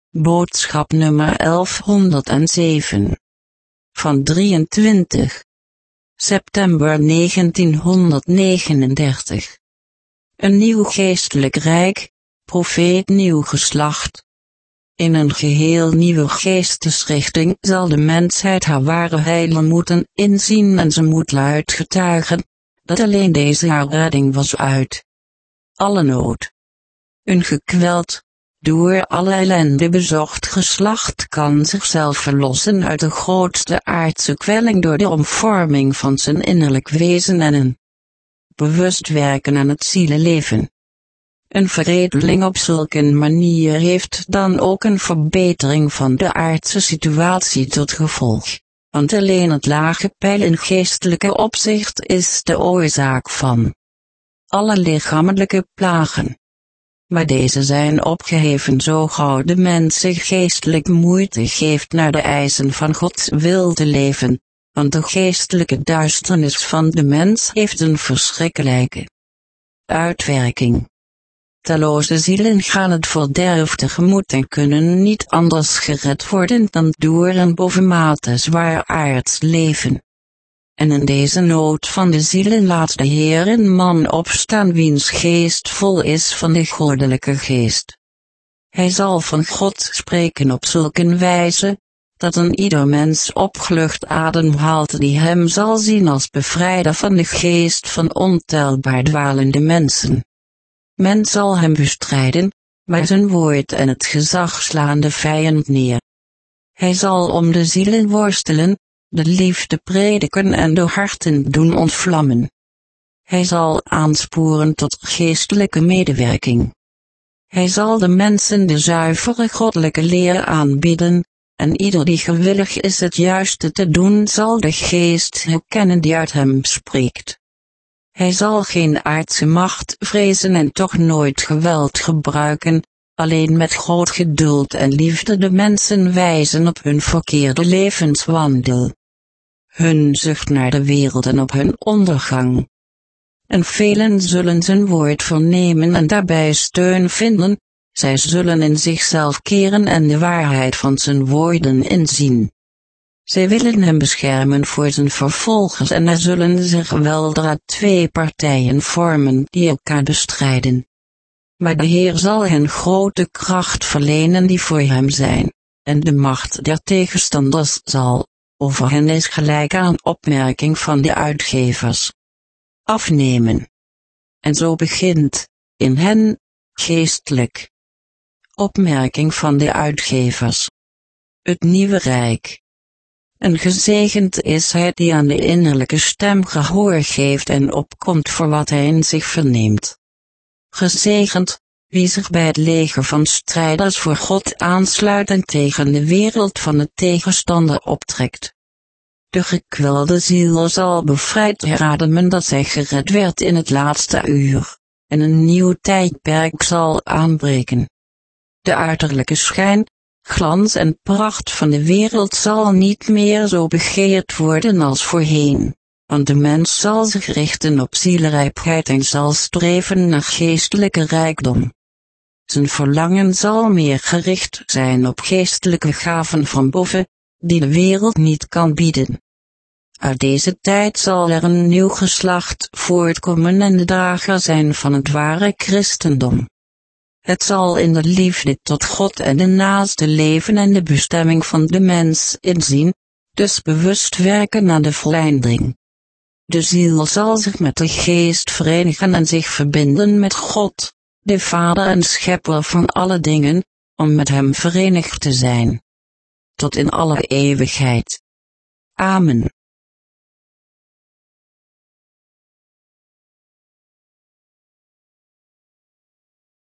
Boodschap nummer 1107. Van 23 september 1939. Een nieuw geestelijk rijk, profeet nieuw geslacht. In een geheel nieuwe geestesrichting zal de mensheid haar ware heil moeten inzien en ze moet luid getuigen, dat alleen deze haar redding was uit alle nood. Een gekweld, door alle ellende bezocht geslacht kan zichzelf verlossen uit de grootste aardse kwelling door de omvorming van zijn innerlijk wezen en een bewust werken aan het zielenleven. Een veredeling op zulke manier heeft dan ook een verbetering van de aardse situatie tot gevolg, want alleen het lage peil in geestelijke opzicht is de oorzaak van alle lichamelijke plagen. Maar deze zijn opgeheven zo gauw de mens zich geestelijk moeite geeft naar de eisen van Gods wil te leven, want de geestelijke duisternis van de mens heeft een verschrikkelijke uitwerking. Talloze zielen gaan het verderf tegemoet en kunnen niet anders gered worden dan door een bovenmate zwaar aards leven. En in deze nood van de zielen laat de Heer een man opstaan wiens geest vol is van de goddelijke geest. Hij zal van God spreken op zulke wijze, dat een ieder mens opgelucht ademhaalt die hem zal zien als bevrijder van de geest van ontelbaar dwalende mensen. Men zal hem bestrijden, maar zijn woord en het gezag slaan de vijand neer. Hij zal om de zielen worstelen, de liefde prediken en de harten doen ontvlammen. Hij zal aansporen tot geestelijke medewerking. Hij zal de mensen de zuivere goddelijke leer aanbieden, en ieder die gewillig is het juiste te doen zal de geest herkennen die uit hem spreekt. Hij zal geen aardse macht vrezen en toch nooit geweld gebruiken, alleen met groot geduld en liefde de mensen wijzen op hun verkeerde levenswandel, hun zucht naar de wereld en op hun ondergang. En velen zullen zijn woord vernemen en daarbij steun vinden, zij zullen in zichzelf keren en de waarheid van zijn woorden inzien. Zij willen hem beschermen voor zijn vervolgers en er zullen zich weldra twee partijen vormen die elkaar bestrijden. Maar de Heer zal hen grote kracht verlenen die voor hem zijn, en de macht der tegenstanders zal over hen is gelijk aan opmerking van de uitgevers afnemen. En zo begint, in hen, geestelijk opmerking van de uitgevers, het nieuwe rijk. En gezegend is hij die aan de innerlijke stem gehoor geeft en opkomt voor wat hij in zich verneemt. Gezegend, wie zich bij het leger van strijders voor God aansluit en tegen de wereld van de tegenstander optrekt. De gekwelde ziel zal bevrijd herademen dat zij gered werd in het laatste uur, en een nieuw tijdperk zal aanbreken. De uiterlijke schijn, glans en pracht van de wereld zal niet meer zo begeerd worden als voorheen, want de mens zal zich richten op zielrijpheid en zal streven naar geestelijke rijkdom. Zijn verlangen zal meer gericht zijn op geestelijke gaven van boven, die de wereld niet kan bieden. Uit deze tijd zal er een nieuw geslacht voortkomen en de drager zijn van het ware christendom. Het zal in de liefde tot God en de naaste leven en de bestemming van de mens inzien, dus bewust werken aan de volleinding. De ziel zal zich met de geest verenigen en zich verbinden met God, de Vader en Schepper van alle dingen, om met hem verenigd te zijn tot in alle eeuwigheid. Amen.